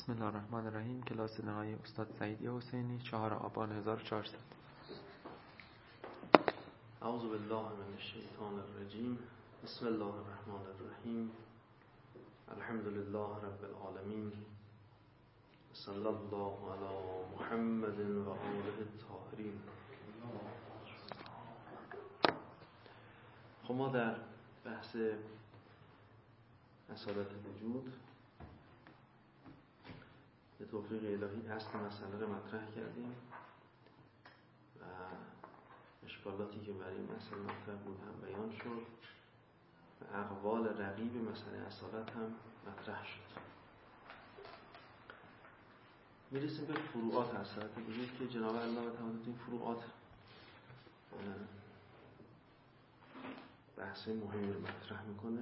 بسم الله الرحمن الرحیم. کلاس نهایی استاد سعیدی حسینی، 4 آبان 1400. اعوذ بالله من الشیطان الرجیم. بسم الله الرحمن الرحیم. الحمد لله رب العالمین. صلی الله علی محمد و آله الطاهرین. خب ما در بحث اصالت وجود به توفیق الهی اصل مسئله رو مطرح کردیم و اشکالاتی که برای این مسئله مطرح بود هم بیان شد و اقوال رقیب مسئله اصالت هم مطرح شد. میرسیم به فروعات اصالت وجود که جناب علامه تعالی این فروعات بحث مهمی رو مطرح میکنه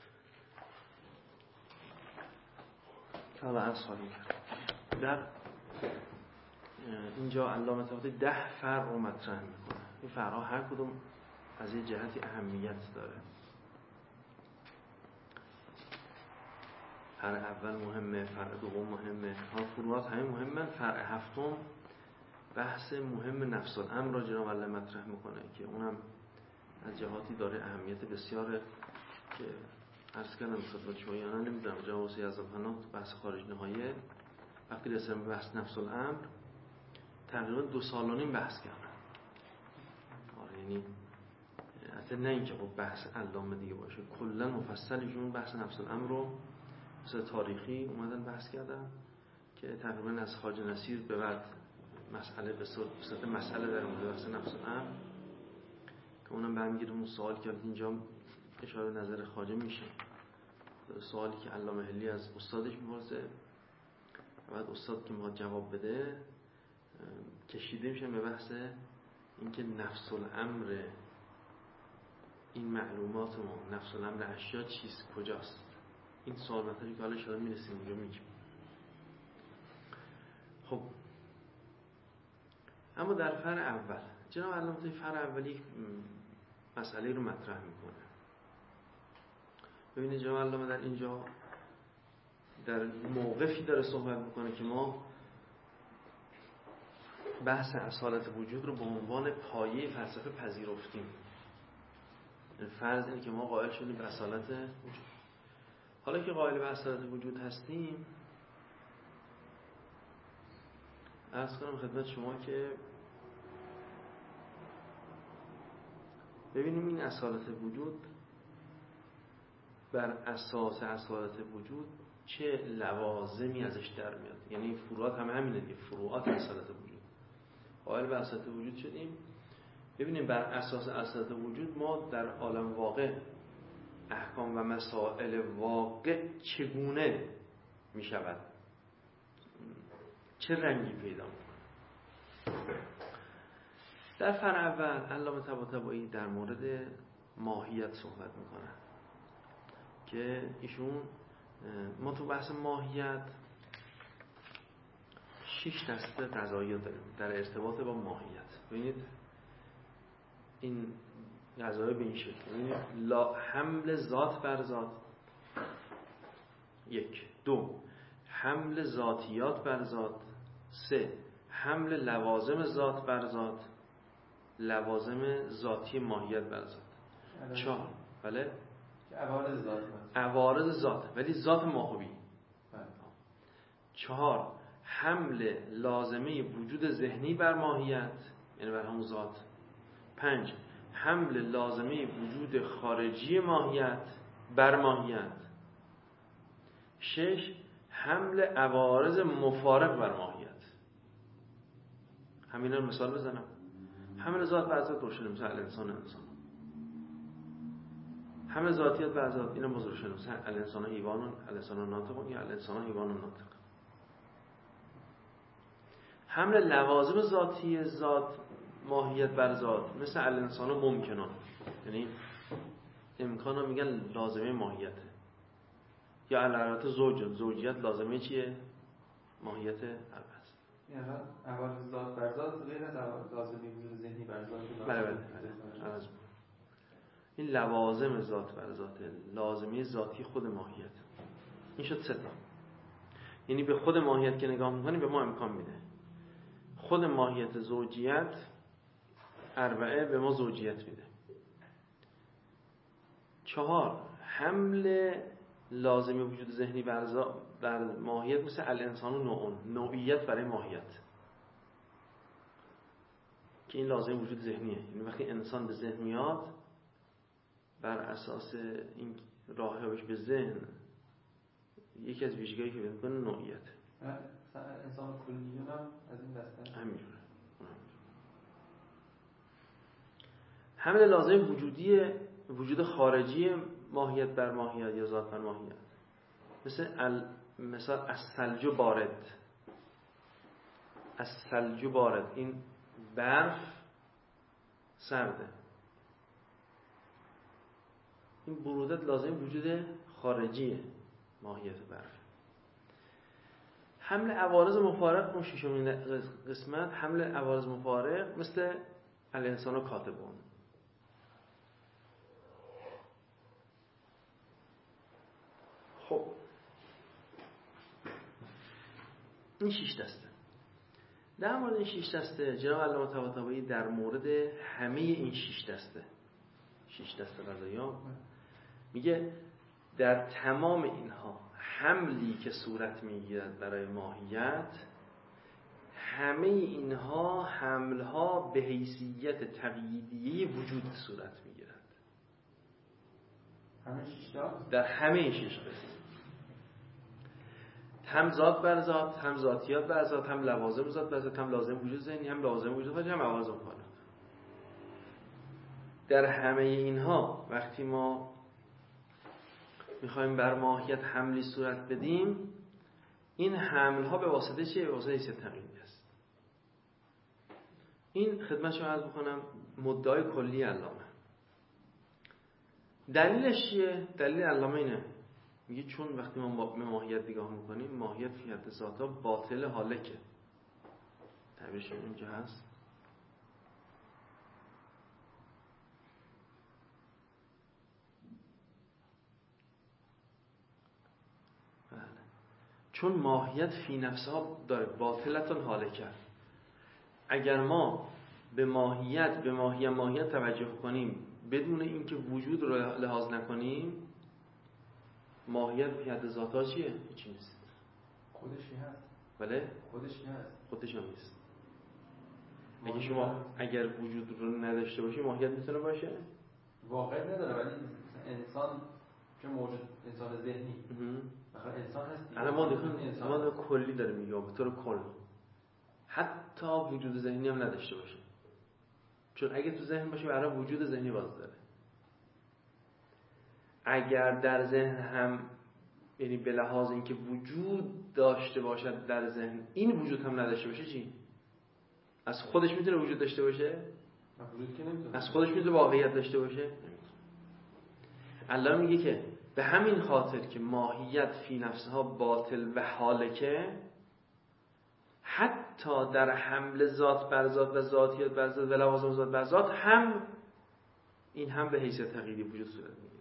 که حالا عرض خواهیم کرد. در اینجا علامه طحاطی 10 فرع رو مطرح میکنه. این فرع‌ها هر کدوم از یه جهتی اهمیت داره. فرع اول مهمه، فرع دوم مهمه، ها فروعات همه مهمه. فرع هفتم بحث مهم نفس الامر را جناب علامه مطرح میکنه که اونم از جهاتی داره اهمیت بسیاره که عرض کردم خدمت شما. یا نمیدونم جناب واسه از بحث خارج نهایه وقتی رسیدم به بحث نفس الامر تقریبا 2 سال و نیم بحث کردم. یعنی حتی نه اینکه خب بحث علامه دیگه باشه، کلا مفصلشون بحث نفس الامر رو مثل تاریخی اومدن بحث کردن که تقریبا از خواجه نصیر به بعد مسئله به صورت مسئله در مورد بحث نفس الامر که اونم برمیگرده اون سوال که اینجا اشاره به نظر خواجه میشه، سوالی که علامه حلی از استادش میپرسه و بعد استاد که میخواد جواب بده کشیده میشن به بحث اینکه نفس الامر این معلومات ما، نفس الامر اشیا چیست، کجاست. این سوال مطلبی که حالا اشاره میرسیم اونجا میگیم. خب اما در فرع اول جناب علامه توی فرع اولی مسئله رو مطرح میکنه. ببینید جناب علامه در اینجا در موقفی داره صحبت میکنه که ما بحث اصالت وجود رو به عنوان پایه فلسفه پذیرفتیم. فرض اینه که ما قائل شدیم به اصالت وجود. حالا که قائل به اصالت وجود هستیم، عرض کنم خدمت شما که ببینیم این اصالت وجود بر اساس اصالت وجود چه لوازمی ازش در میاد. یعنی فروعات همینه دیگه، فروعات اصالت وجود. قائل به اصالت وجود شدیم، ببینیم بر اساس اصالت وجود ما در عالم واقع احکام و مسائل واقع چگونه می شود، چه رنگی پیدا میکنه. در فرع اول علامه طباطبایی در مورد ماهیت صحبت میکنه که ایشون ما تو بحث ماهیت 6 دسته قضایا داریم در ارتباط با ماهیت. ببینید این قضایا به این شکل، ببینید حمل ذات بر ذات 1، 2 حمل ذاتیات بر ذات، 3 حمل لوازم ذات بر ذات، لوازم ذاتی ماهیت بر ذات، 4 بله عوارض ذات ولی ذات ماهوی، 4 حمل لازمه وجود ذهنی بر ماهیت یعنی بر همون ذات، 5 حمل لازمه وجود خارجی ماهیت بر ماهیت، 6 حمل عوارض مفارق بر ماهیت. همینا رو مثال بزنم. حمل ذات بر ذات روشن مثل الانسان حمل ذاتیات بر ذات اینا باز روشن مثل الانسان حیوان، الانسان ناطق یا الانسان حیوان ناطق. حمل لوازم ذاتی ذات ماهیت بر ذات مثل الانسان ممکنان، یعنی امکانا میگن لازمه ماهیته، یا البته زوجیت لازمه چیه؟ ماهیت البته. یعنی عوارض ذات بر ذات غیر از لازمه وجود ذهنی بر ذات. بله. این لوازم ذات بر ذات، لازمه ذاتی خود ماهیت. این شد 3 تا. یعنی به خود ماهیت که نگاه میکنیم به ما امکان میده. خود ماهیت زوجیت اربعه به ما زوجیت میده. 4 حمل لازم وجود ذهنی بر ماهیت مثل الانسان و نوعیت برای ماهیت که این لازم وجود ذهنیه. یعنی وقتی انسان به ذهن میاد بر اساس این راهش به ذهن یکی از ویژگی‌هایی که می‌کنه نوعیت. انسان کلیون هم از این دسته همینجوره. حمل لازم وجود خارجی ماهیت بر ماهیت یا ذات بر ماهیت مثلا الثلج بارد این برف سرده. این برودت لازم وجود خارجی ماهیت برف. حمل عوارض مفارق اون ششمین قسمت، حمل عوارض مفارق مثل الانسان و کاتبون. خب این 6 دسته. در مورد این 6 دسته جناب علامه طباطبایی در مورد همه این 6 دسته قضایا میگه در تمام اینها حملی که صورت میگیرد برای ماهیت، همه اینها حملها به حیثیت تقییدیه وجود صورت میگیرد. همه 6 تا در همه 6 قسم، هم ذات بر ذات، هم ذاتیات بر ذات، هم لوازم ذات بر ذات، هم لازم وجود ذهنی، هم لازم وجود خارجی، هم عوارض مفارق. در همه اینها وقتی ما میخوایم بر ماهیت حملی صورت بدیم، این حملها به واسطه چیه؟ به واسطه حیثیت تقییدی است. این خدمت شما عرض بکنم مدعای کلی علامه. دلیلش چیه؟ دلیل علامه اینه، میگه چون وقتی ما به ماهیت نگاه میکنیم، ماهیت فی حد ذاتها باطل حالکه. تعبیرش اینجا هست. بله. چون ماهیت فی نفسها داره باطلتون حالکه. اگر ما به ماهیت توجه کنیم بدون اینکه وجود رو لحاظ نکنیم، ماهیت فی حد ذاتها چیه؟ هیچی نیست. خودشی هست. بله؟ خودش هم نیست. اگر وجود رو نداشته باشه ماهیت میتونه باشه؟ واقعیت نداره، ولی انسان که موجود، انسان ذهنی مثلا انسان هست. الان ما کلی داره میگه، به طور کل حتی وجود ذهنی هم نداشته باشه، چون اگه تو ذهن باشه برای وجود ذهنی باز داره. اگر در ذهن هم، یعنی به لحاظ اینکه وجود داشته باشد در ذهن، این وجود هم نداشته باشه، چی؟ از خودش میتونه وجود داشته باشه؟ از خودش میتونه واقعیت داشته باشه؟ الله میگه که به همین خاطر که ماهیت فی نفسها باطل و حالکه، حتی در حمل ذات بر ذات و ذاتیت بر ذات و لوازم ذات بر ذات هم این هم به حیثیت تقییدی وجود صورت میگیره.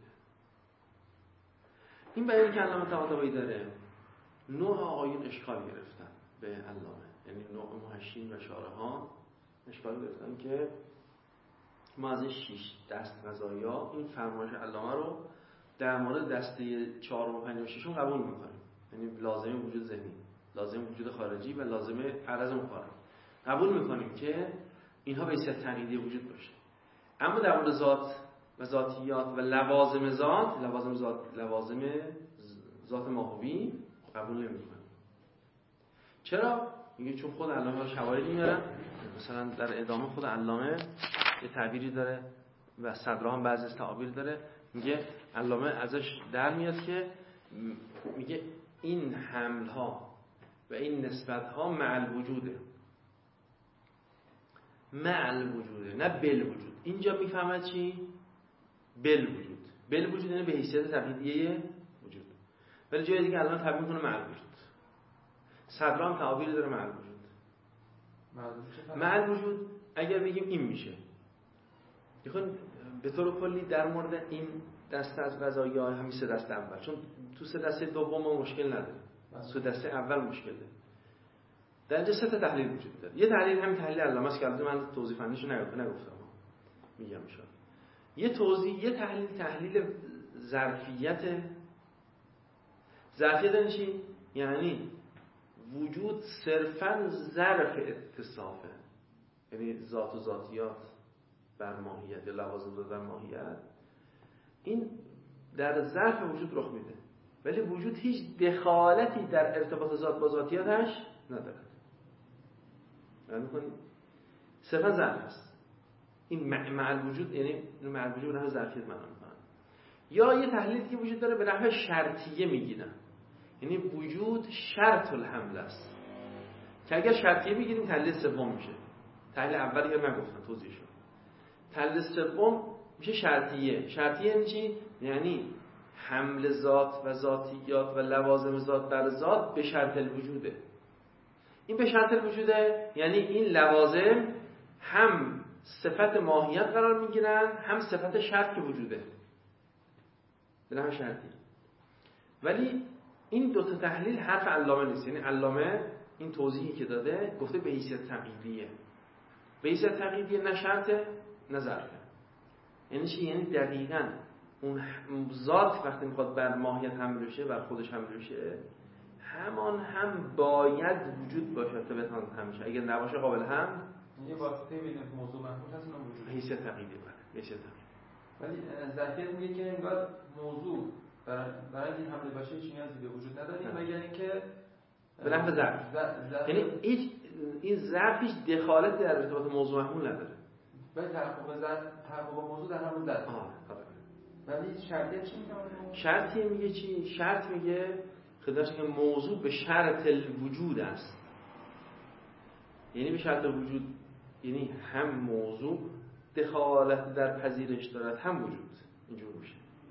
این بیان که علامه طباطبایی داره، نوع آقایون اشکال گرفتن به علامه، یعنی نوع محشین و شارحان اشکال گرفتن که ما از این 6 دست قضایا این فرمایش علامه رو در مورد دسته 4 و 5 و 6 قبول میکنیم، یعنی لازم وجود ذهنی، لازم وجود خارجی و لازم عرض مفارق قبول میکنیم که اینها به حیثیت تقییدی وجود باشه. اما در مورد ذات و ذاتیات و لوازم ذات ماهوی قبول نمی‌کنیم. چرا؟ میگه چون خود علامه شواهدی میارن، مثلا در ادامه خود علامه یه تعبیری داره و صدرا هم بعضی از تعابیر داره، میگه علامه ازش در میاد که میگه این حمل‌ها و این نسبت‌ها مع الوجوده، نه بل وجود. اینجا میفهمد چی؟ بل وجود یعنی به حیثیت تقییدیه وجود، ولی جای دیگه الان تعبیر میکنه مع الوجود. صدرا هم تعبیر داره مع الوجود. مع الوجود اگر بگیم این میشه، میخوان به طور کلی در مورد این دسته از قضایا همین 3 دسته اول، چون تو 3 دسته دوم ما مشکل نداریم، تو دسته اول مشکل داره. در اینجا 3 تا تحلیل وجود داره. یه تحلیل همین تحلیل علامه است که البته من توضیح فنیشو نگفتم میگم ان یه تحلیل ظرفیت چی؟ یعنی وجود صرفاً ظرف اتصافه، یعنی ذات و ذاتیات بر ماهیت یا لوازم در ماهیت، این در ظرف وجود رخ میده، ولی وجود هیچ دخالتی در ارتباط ذات با ذاتیاتش نداره. می‌کنید صرفاً ظرف است. این مع الوجود، یعنی مع الوجود به نحو ظرفیت معنا می‌کنه. یا یه تحلیلی که وجود داره به نحو شرطیه میگیرن، یعنی وجود شرط الحمل است که اگر شرطیه بگیریم تحلیل سوم میشه. تحلیل اولی که من گفتم توضیح شد. تحلیل سوم میشه شرطیه. شرطیه یعنی چی؟ یعنی حمل ذات و ذاتیات و لوازم ذات بر ذات به شرط الوجوده. این به شرط الوجوده یعنی این لوازم هم صفت ماهیت قرار میگیرن، هم صفت شرط که وجوده، به نحو شرطی. ولی این دو تا تحلیل حرف علامه نیست. یعنی علامه این توضیحی که داده گفته به حیثیت تقییدیه. به حیثیت تقییدیه، نه شرطه نه ظرفه. یعنی چی؟ یعنی دقیقاً اون ذات وقتی میخواد بر ماهیت حمل بشه، بر خودش حمل بشه، همان هم باید وجود باشه تا بتونه حمل بشه. اگر نباشه قابل حمل، یه واسطه بین موضوع محمول هست اون وجود. حیثیت تقییدیه. حیثیت تقییدیه. ولی ظرفیت میگه که انگار موضوع برای این حمله باشه هیچ نیازی به وجود نداریم، مگر اینکه به نحو ظرف. یعنی این ظرف هیچ دخالتی در ارتباط موضوع محمول نداره. ولی تحقق موضوع در همون ظرف. ولی شرطیه چی میگه؟ شرطیه میگه چی؟ شرط میگه خداش که موضوع به شرط الوجود است. یعنی به شرط وجود، یعنی هم موضوع دخالت در پذیرش دارد، هم وجود. اینجور میشه.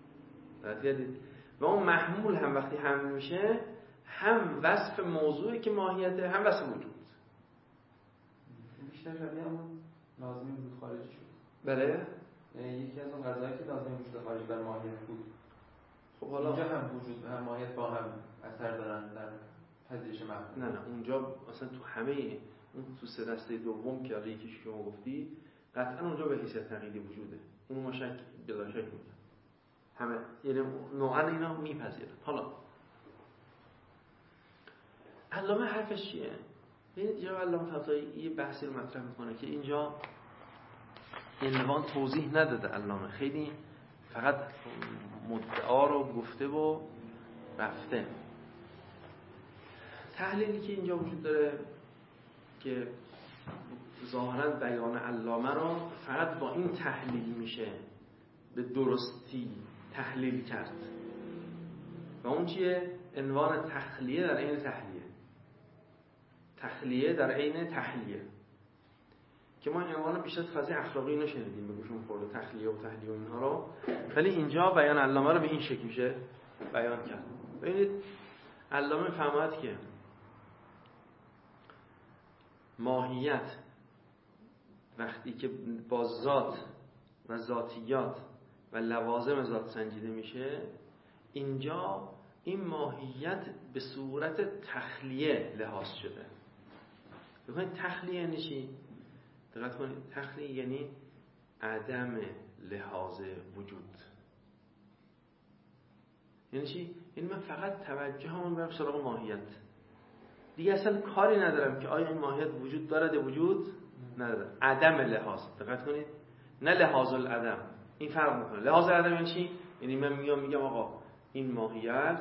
و اون محمول هم وقتی حمل میشه، هم وصف موضوعی که ماهیته، هم وصف وجود. بیشتر شبیه همون لازمی وجود خارجی شد. بله؟ یکی از اون قضایی که لازمی وجود خارجی بر ماهیت بود. خب حالا اونجا هم وجود هم ماهیت با هم اثر دارن در پذیرش محمول. نه اونجا اصلا تو همه اون تو 3 دسته دوم که حالا یکی شما گفتی، قطعا اونجا به حیثیت تقییدی وجوده. اون ما شک بلا شک میگم. همه یعنی نوعا اینا میپذیرن. حالا علامه حرفش چیه؟ ببینید جناب علامه طباطبایی یه بحثی رو مطرح میکنه که اینجا عنوان توضیح نداده. علامه خیلی فقط مدعا رو گفته و رفته. تحلیلی که اینجا وجود داره که ظاهرا بیان علامه رو فقط با این تحلیل میشه به درستی تحلیل کرد، و اون چیه؟ عنوان تخلیه در عین تحلیه. تخلیه در عین تحلیه که ما این عنوان بیشتر فضای اخلاقی اینو شنیدیم، به گوشمون خورده تخلیه و تحلیه و اینها رو، ولی اینجا بیان علامه رو به این شکل میشه بیان کرد. ببینید علامه فهمد که ماهیت وقتی که با ذات و ذاتیات و لوازم ذات سنجیده میشه، اینجا این ماهیت به صورت تخلیه لحاظ شده. ببینید تخلیه یعنی چی؟ دقت کنید، تخلیه یعنی عدم لحاظ وجود. یعنی چی؟ یعنی من فقط توجهمون برم سراغ ماهیت، دیگه اصلا کاری ندارم که آیا این ماهیت وجود دارد یا وجود نداره. عدم لحاظ، دقت کنید، نه لحاظ العدم. این فرق میکنه. لحاظ العدم یعنی چی؟ یعنی من میگم آقا این ماهیت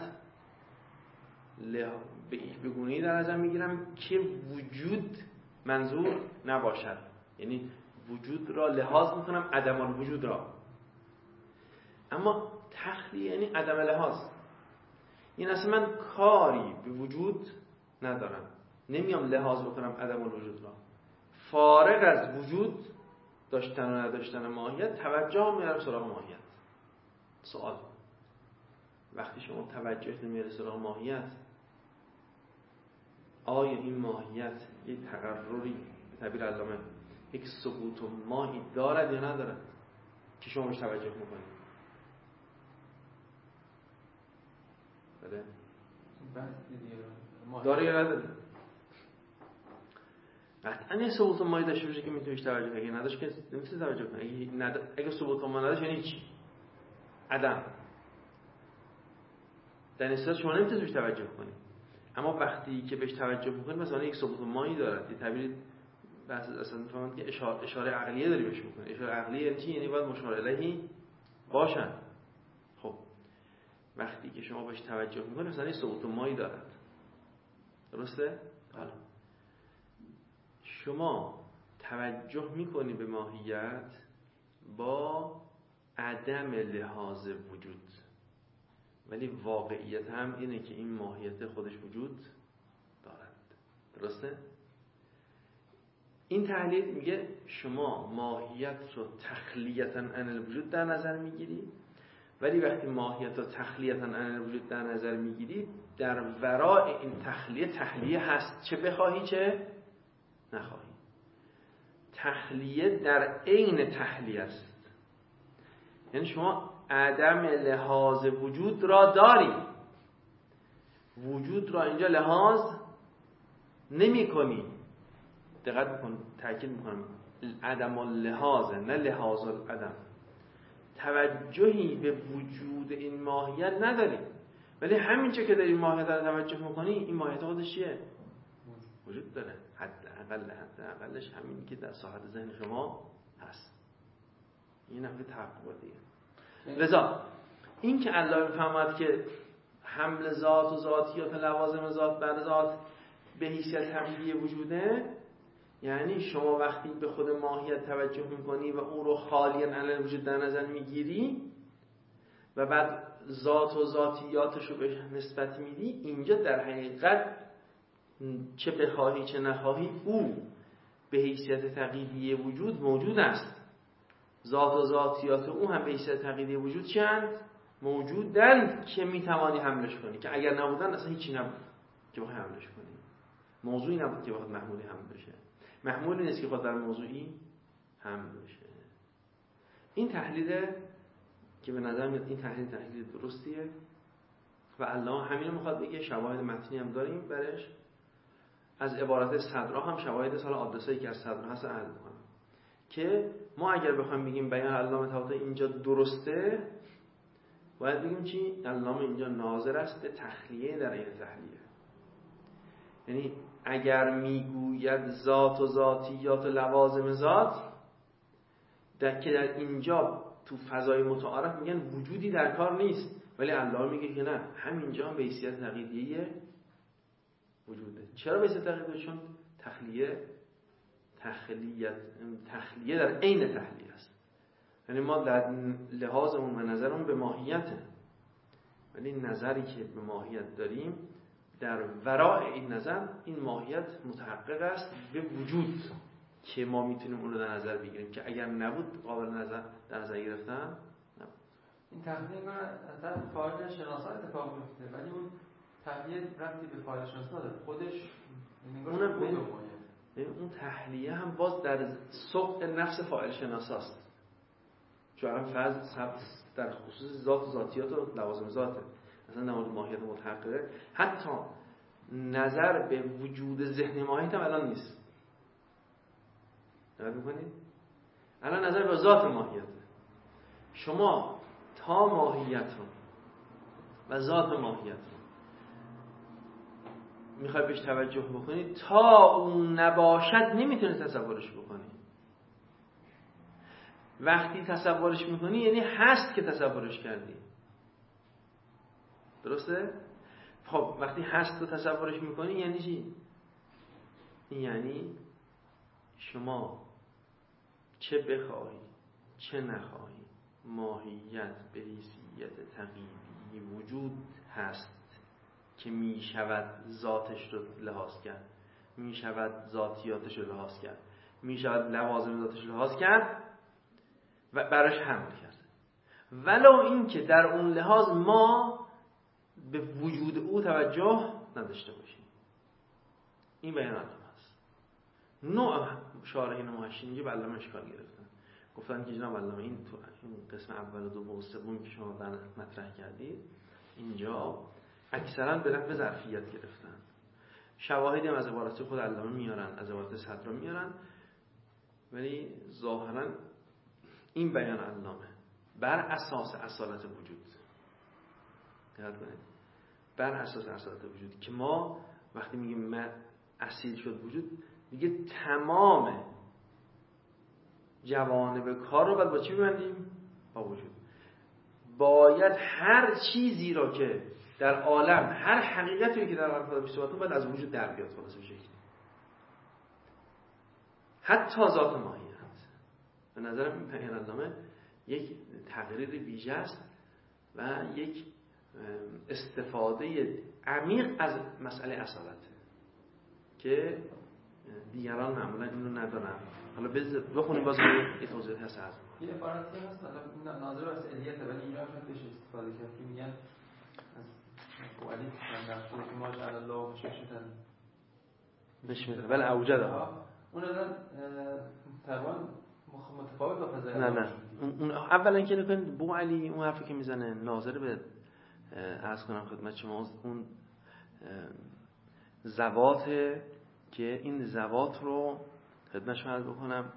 به گونه‌ای در نظر میگیرم که وجود منظور نباشد، یعنی وجود را لحاظ میکنم، عدم الوجود را. اما تخلیه یعنی عدم لحاظ، این اصلا من کاری به وجود ندارم، نمیام لحاظ بکنم عدم الوجود را. فارغ از وجود داشتن و نداشتن ماهیت، توجه میارم سراغ ماهیت. سوال، وقتی شما توجهتون میره سراغ ماهیت، آیا این ماهیت یک تقرری به تعبیر علامه یک ثبوت و ماهی دارد یا ندارد که شما بهش توجه میکنید؟ بله؟ داره یا نداره؟ قطعا یه ثبوت مایی داشته باشه که میتونیش توجه کنی. اگه نداشت که نمیتونی توجه کنی. اگه ثبوت ما نداشت یعنی چی؟ عدم. در این صورت شما نمیتونید بهش توجه کنید. اما وقتی که بهش توجه میکنید مثلا یک ثبوت مایی دارد، یه تعبیر بحث اصلا میفهمید که اشاره عقلیه داری بهش میکنه. اشاره عقلیه یعنی چی؟ یعنی باید مشار الیهی باشن. خب وقتی که شما بهش توجه میکنید مثلا یک ثبوت مایی دارد. درسته؟ حالا شما توجه میکنی به ماهیت با عدم لحاظ وجود، ولی واقعیت هم اینه که این ماهیت خودش وجود دارد. درسته؟ این تحلیل میگه شما ماهیت رو تخلیةً عن الوجود در نظر میگیری، ولی وقتی ماهیت رو تخلیةً عن الوجود در نظر میگیری در ورای این تخلیه هست، چه بخواهی چه نخواهی. تخلیه در عین تحلیه است. یعنی شما عدم لحاظ وجود را داری، وجود را اینجا لحاظ نمی کنی. دقت بکن، تأکید میکنم عدم اللحاظ نه لحاظ العدم. توجهی به وجود این ماهیت نداری، ولی همین چه که داری ماهیت را توجه میکنی، این ماهیت خودش چیه؟ وجود داره. حداقلش همین که در ساحت ذهن شما هست. این نحوه تحققاتیه. لذا این که الله میفهمد که حمل ذات و ذاتیات لوازم ذات بر ذات به حیثیت تمهیدی وجوده، یعنی شما وقتی به خود ماهیت توجه میکنی و او رو خالیاً عن الوجود در نظر میگیری و بعد ذات و ذاتیاتش رو بهش نسبت میدی، اینجا در حقیقت چه بخواهی چه نخواهی او به حیثیت تقییدی وجود موجود است. ذات و ذاتیات او هم به حیثیت تقییدی وجود چند؟ موجودند که میتوانی حملش کنی، که اگر نبودن اصلا هیچی نبود که بخوای حملش کنی. موضوعی نبود که بخواد محمولی حمل بشه. محمولی نیست که خود بر موضوعی حمل بشه. این تحلیل که به نظر میاد این تحلیل درستیه و الله همین میخواد بگه. شواهد متنی هم داریم برش، از عبارت صدرا هم شواهد سال آدرسایی که از صدرا هست عرض میکنم که ما اگر بخوایم بگیم بیان علامه طباطبایی اینجا درسته، باید بگیم چی؟ علامه اینجا ناظر است به تخلیه در این تحلیه. یعنی اگر میگوید ذات و ذاتیات و لوازم ذات، که در اینجا تو فضای متعارف میگن وجودی در کار نیست، ولی الله میگه که نه، همینجا هم به حیثیت تقییدیه وجوده. چرا به حیثیت تقییدیه؟ چون تخلیه در عین تحلیه است. یعنی ما در لحاظمون و نظرمون به ماهیته، ولی نظری که به ماهیت داریم در ورای این نظر این ماهیت متحقق است به وجود که ما میتونیم اون رو در نظر بگیریم، که اگر نبود قابل نظر در نظر گرفتن نبود. این تحلیل من از فاعل شناسا اتفاق میفته، ولی اون تحلیل ربطی به فاعل شناسا نداره. خودش اون تحلیه هم باز در سوق نفس فاعل شناساست. چون الان فرض در خصوص ذات و ذاتیات و لوازم ذاته، مثلا در مورد ماهیت متحققه، حتی نظر به وجود ذهن ماهیت هم الان نیست. دقت می‌کنید؟ الان نظر به ذات ماهیت. شما تا ماهیت رو و ذات ماهیت رو میخوای بهش توجه بکنید، تا اون نباشد نمیتونی تصورش بکنی. وقتی تصورش میکنی یعنی هست که تصورش کردی. درسته؟ خب وقتی هست رو تصورش میکنی یعنی چی؟ یعنی شما چه بخواهی چه نخواهی ماهیت به حیثیت تقییدی وجود هست که می شود ذاتش رو لحاظ کرد، می شود ذاتیاتش رو لحاظ کرد، می شود لوازم ذاتش رو لحاظ کرد و براش حمل کرد، ولو این که در اون لحاظ ما به وجود او توجه نداشته باشیم. این بیان علامه است. نوع شارحین محشین اینجا به علامه اشکال گرفتن، گفتن که جناب علامه این تو این قسم اول و دوم و سوم که شما مطرح کردید اینجا اکثرا به نحو ظرفیت گرفتن. شواهدی هم از عبارات خود علامه میارن، از عبارات صدرا میارن، ولی ظاهرا این بیان علامه بر اساس اصالت وجود، دقت کنید، بر اساس اصالت وجود که ما وقتی میگیم اصیل شد وجود، دیگه تمام جوانب کار رو باید با چی ببندیم؟ با وجود. باید هر چیزی را که در عالم، هر حقیقتی که در عالم خدا بیشتر باید از وجود در بیاد، خلاص بشه، حتی ذات ماهیت. به نظرم این پیامنامه یک تقریر ویژه است و یک استفاده عمیق از مسئله اصالت که دیگران معمولا اینو ندارن. حالا بخونیم باز یه توضیح هست از یه عبارتی هست ناظر از علیت، ولی اینا هم بهش استفاده کرد که میگن از قوالی نفسه که ما جعل الله مشکشتن مشکشتن بله اوجده اون الان تقریبا متفاوت با فضای نه اون اولا که نکنید بو علی اون حرفی که میزنه ناظر به عرض کنم خدمت شما اون زوات که این زوات رو خدمت شما عرض بکنم.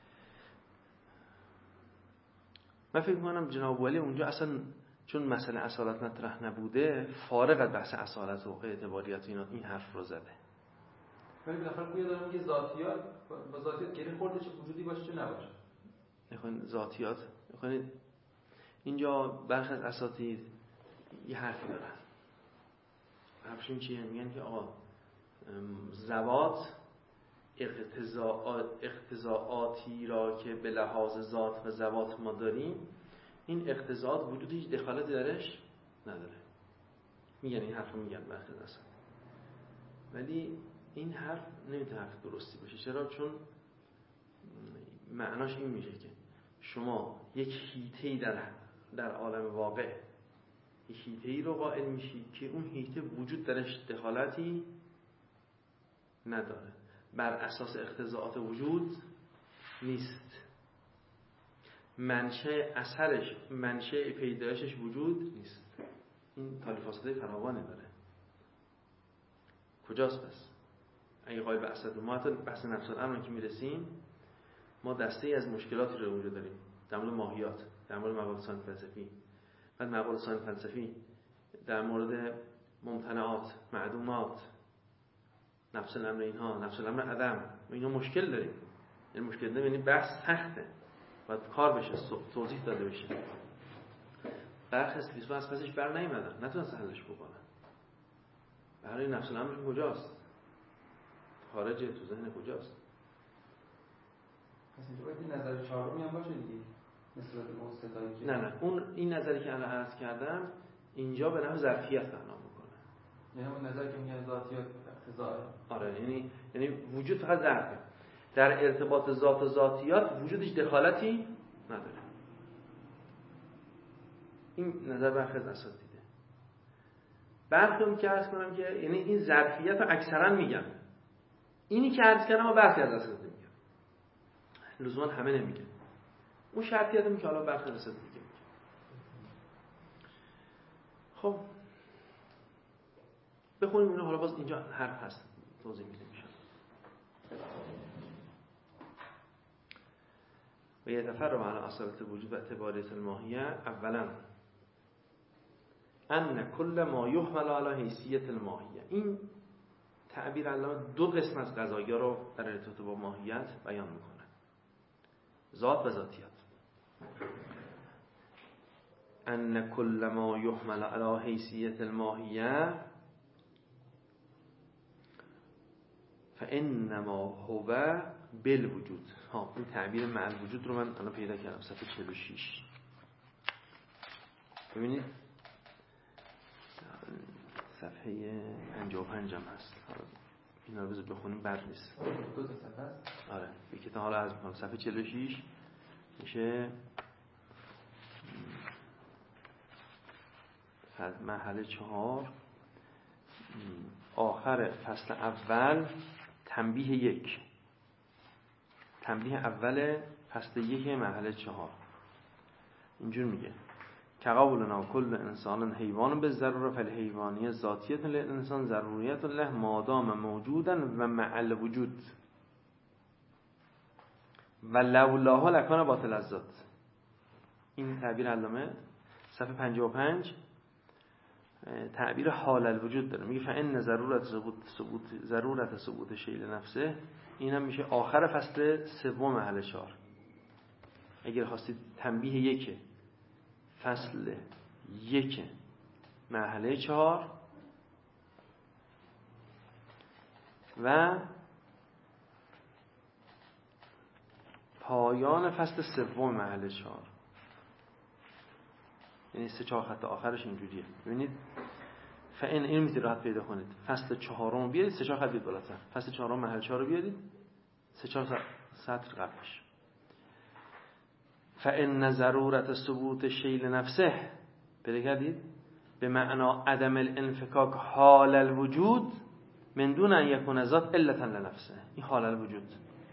من فکر می‌کنم جناب ولی اونجا اصلا چون مسئله اصالت مطرح نبوده فارغ از بحث اصالت و اعتباریت اینا این حرف رو زده. ولی بالاخره گویا داره میگه ذاتیات با ذاتیات گره خورده، چه وجودی باشه چه نباشه. میخواین ذاتیات میخواین اینجا برخی از اساتید یه حرفی دارن. حرفشون چیه؟ میگن که آقا زوات اقتضاعاتی را که به لحاظ ذات و زوات ما داریم، این اقتضاعات وجود هیچ دخالتی درش نداره. میگن این حرف رو میگن برخی از اساتید، ولی این حرف نمیتونه حرف درستی باشه. چرا؟ چون معناش این میشه که شما یک هیته‌ای در عالم واقع، یک هیته‌ای رو قائل میشید که اون هیته وجود درش دخالتی نداره، بر اساس اقتضاعات وجود نیست، منشأ اثرش، منشأ پیدایشش وجود نیست. این تالیفاسده فراوانی داره. کجاست پس؟ اگه قائل به اصل ما حتی بحث نفس الامر که میرسیم، ما دسته‌ای از مشکلاتی رو اونجا داریم در مورد ماهیات، در مورد مباحث فلسفی، بعد مباحث فلسفی در مورد ممتنعات، معدومات، نفس الامر، اینها نفس الامر عدم، اینا مشکل داریم. این مشکل داریم یعنی بحث سخته، باید کار بشه، توضیح داده بشه. برخی از فیلسوفا از پسش بر نیومدن، نتونستن حلش بکنن. برای نفس الامر کجاست؟ خارجه، تو ذهن کجاست؟ پس اینجا باید این نظر چهارمی هم باشه دیگه، نسبت به اون ستایی که نه اون این نظری که الان عرض کردم اینجا به نحو ظرفیت معنا میکنه. یعنی اون نظری که میگن ذاتیات اقتضاء. آره، یعنی وجود فقط ظرفه. در ارتباط ذات و ذاتیات وجودش دخالتی نداره. این نظر برخی از اساتیده. برخی هم که عرض کنم که یعنی این ظرفیت رو اکثرا میگن. اینی که عرض کردم برخی از اساتید میگن. لزوما همه نمیگن. اون شرطیت هم که حالا برخی از اساتید میگن. خب بخونیم اینو، حالا باز اینجا حرف هست توضیح میده میشه. و یتفرع علی اصالت وجود و اعتباریت الماهیه. اولا ان کل ما یحمل علی حیثیت الماهیه. این تعبیر علامه دو قسم از قضایا رو در ارتباط با ماهیت بیان میکنه، ذات و ذاتیات. ان کل ما یحمل علی حیثیت الماهیه فانما هو بالوجود. این تعبیر مع الوجود رو من الان پیدا کردم صفحه 46. ببینید صفحه 55 هم هست. اینا رو بذار بخونیم بد نیست. دو تا صفحه است. آره یکی تا حالا عرض می‌کنم صفحه 46 میشه مرحله 4 آخر فصل اول تنبیه 1. تنبیه اول فصل 1 مرحله 4 اینجور میگه که قولنا کل انسان حیوان به ضروره فالحیوانیه ذاتیت للانسان ضروریت له مادام موجودا و مع الوجود و لولاها لکان باطل الذات. این تعبیر علامه صفحه 55 تعبیر حال الوجود داره، میگه فإن ضرورت ثبوت شیء لنفسه. اینم میشه آخر فصل 3 محل 4. اگر خواستید تنبیه 1 فصل 1 مرحله 4 و پایان فصل 3 مرحله 4، یعنی 3-4 خط آخرش اینجوریه. ببینید فإن این میتونید راحت پیدا کنید. فصل 4 رو بیارید 3-4 خط بیاد بالاتر. فصل 4 مرحله 4 رو بیارید 3-4 سطر قبلش. فإن ضرورت ثبوت شیء لنفسه بگردید به معنا عدم الانفکاک حال الوجود من دون ان یکون ذات علتا لنفسه. این حال الوجود،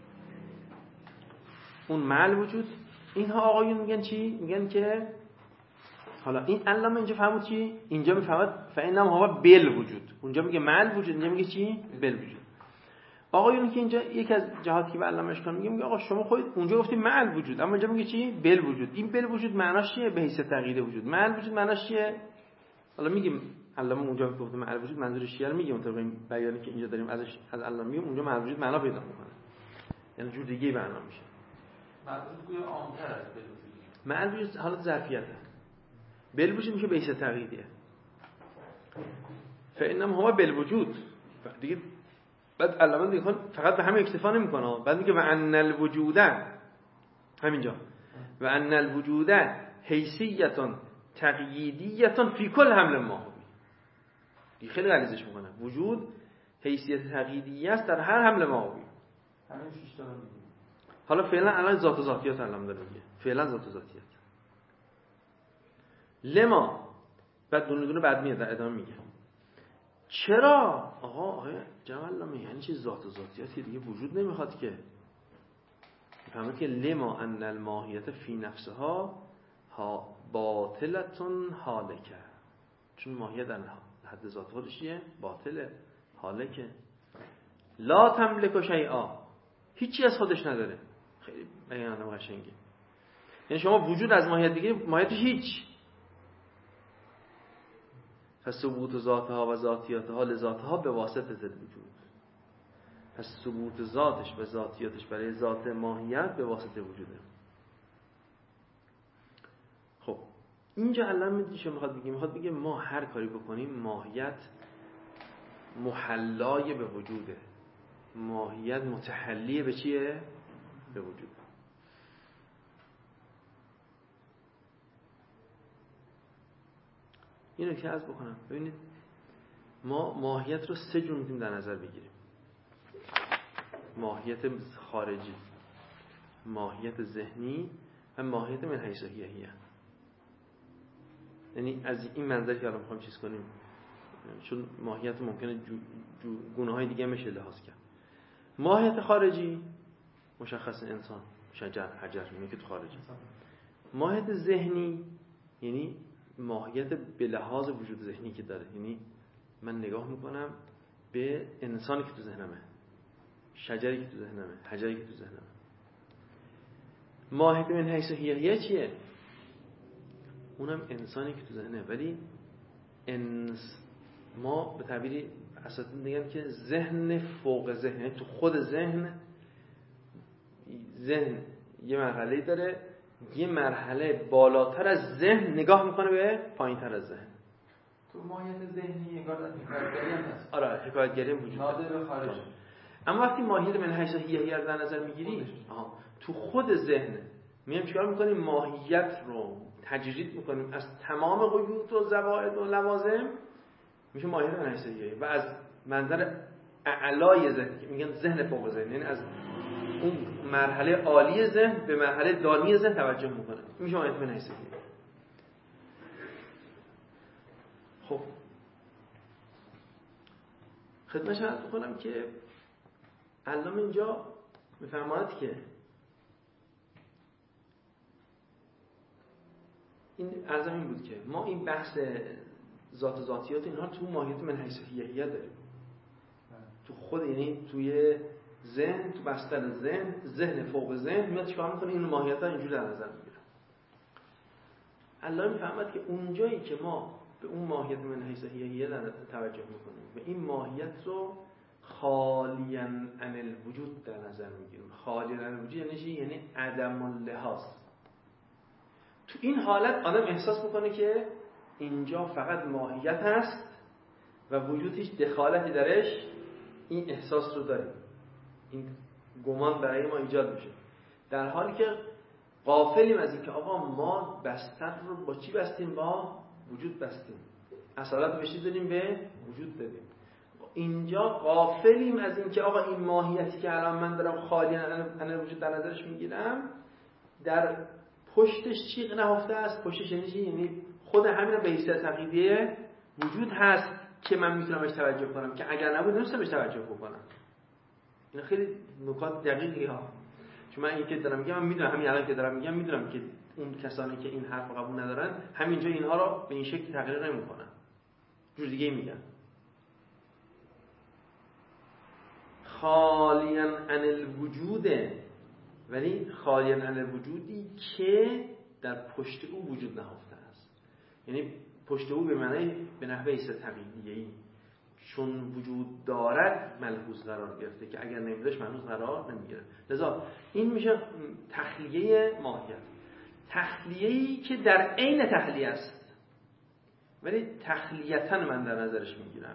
اون مع الوجود. اینها آقایون میگن چی؟ میگن که حالا این علامه اینجا فهمید چی؟ اینجا میفهمد فإنما هو بالوجود، اونجا میگه مع الوجود، اینجا میگه چی؟ بالوجود. آقایون که اینجا یک از جهاتی که علامه اشکان میگه آقا شما خودت اونجا گفتی مع الوجود، اما اینجا میگه چی؟ بالوجود. این بالوجود معناش چیه؟ به حیث تغییر وجود. مع الوجود معناش چیه؟ حالا میگیم علامه اونجا گفته مع الوجود منظورش چیه؟ میگیم اون طبق بیانی که اینجا داریم ازش از علامه میگیم اونجا مع الوجود معنا پیدا میکنه، یعنی جور دیگه معنا میشه. مع الوجود گویا عام‌تر از بالوجود. مع الوجود حالت ظرفیته، بالوجود میشه به حیث تغییریه. فإنما هو بالوجود دیگه. بعد علامه دیگه فقط به همین اکتفا نمیکنه، بعد میگه و ان الوجود، همینجا و ان الوجود حیثیت تقییدیه فی کل حمل ما دیگه خیلی غلیظش میکنه. وجود حیثیت تقییدیه است در هر حمل ما همین 6 تا میگه. حالا فعلا الان ذات و ذاتیات علامه داره میگه، فعلا ذات و ذاتیات. لما بعد دونه بعد میاد در ادامه میگه چرا آقای جمال یعنی چی ذات و ذاتیاتی دیگه وجود نمیخواد که فهمید که لما ان الماهیت فی نفسها باطلتون حالکه، چون ماهیت در حد ذات خودش باطله حالکه. لا تملک شیئا، هیچی از خودش نداره. خیلی بیان قشنگه. یعنی شما وجود از ماهیت دیگه ماهیت هیچ. پس ثبوت ذاتها و ذاتیاتها لذاتها به واسطه وجود. پس ثبوت ذاتش و ذاتیاتش برای ذات ماهیت به واسطه وجوده. خب اینجا علامه دیگه میخواد بگه ما هر کاری بکنیم ماهیت محلای به وجوده، ماهیت متحلیه به چیه؟ به وجود. اینو که عرض بکنم ببینید ما ماهیت رو 3 جور میتونیم در نظر بگیریم. ماهیت خارجی، ماهیت ذهنی و ماهیت من حیث هیه. یعنی از این منظر که الان میخوایم چیز کنیم، چون ماهیت ممکنه گونه های دیگه میشه لحاظ کرد. ماهیت خارجی مشخص انسان، شجر، حجر، اینه که تو خارجی. ماهیت ذهنی یعنی ماهیت به لحاظ وجود ذهنی که داره، یعنی من نگاه میکنم به انسانی که تو ذهنمه، شجری که تو ذهنمه، حجری که تو ذهنمه. ماهیت من حیث هیه چیه؟ اونم انسانی که تو ذهنه، ولی ما به تعبیری اساساً میگن که ذهن فوق ذهن، یعنی تو خود ذهن یه مرحله داره، یه مرحله بالاتر از ذهن نگاه میکنه به پایینتر از ذهن. تو ماهیت ذهنی انگار حکایتگری هم هست. آره حکایتگری هم وجود داره. ناظر به خارج. اما وقتی ماهیت من حیث هیه رو در نظر میگیری تو خود ذهن میام چیکار میکنیم؟ ماهیت رو تجرید میکنیم از تمام قیود و زوائد و لوازم، میشه ماهیت من حیث هیه. و از منظر اعلای ذهن که میگن ذهن فوق ذهن، یعنی از اون مرحله عالی ذهن به مرحله دانی ذهن توجه میکنه، میشه ماهیت من حیث هیه. خب خدمتش عرض بکنم که علامه اینجا میفرماید که این عرضم این بود که ما این بحث ذات ذاتیات اینها تو ماهیت من حیث هیهیه داریم، تو خود، یعنی توی ذهن، تو بستر ذهن فوق ذهن میاد چیکار میکنه؟ این ماهیت‌ها اینجوری در نظر میگیره. الله میفهمد که اونجایی که ما به اون ماهیت من حیث هیهیه توجه میکنیم و این ماهیت رو خالیاً عن الوجود در نظر میگیریم. خالیاً عن الوجود یعنی چی؟ یعنی عدم اللحاظ. تو این حالت آدم احساس میکنه که اینجا فقط ماهیت هست و وجود هیچ دخالتی درش، این احساس رو داریم، این گمان برای ما ایجاد میشه، در حالی که غافلیم از این که آقا ما بستر رو با چی بستیم؟ با وجود بستیم، اصالت بهش دادیم، به وجود دادیم. اینجا غافلیم از این که آقا این ماهیتی که الان من دارم خالی عن وجود در نظرش میگیرم، در پشتش چی نهفته است؟ پشتش یعنی چی؟ یعنی خود همین به حیثیت عقیده وجود هست که من میتونم بهش توجه کنم، که اگر نبود نمیتونم بهش توجه بکنم. این خیلی نکات دقیقی ها، چون من این که دارم میگم، من میدونم، همین الان که دارم میگم میدونم که اون کسانی که این حرف قبول ندارن همینجا اینها رو به این شکل تغییر نمیکنن، جور دیگه میگن. خالیاً عن الوجود، ولی خالیاً عن الوجودی که در پشت او وجود نهفته است. یعنی پشت او به معنی به نحوه حیثیت حقیقیه‌ای، چون وجود دارد ملحوظ قرار گرفته که اگر نمیداش ملحوظ قرار نمیگیره. لذا این میشه تخلیه ماهیت، تخلیه‌ای که در عین تخلیه است، ولی تخلیتاً من در نظرش میگیرم.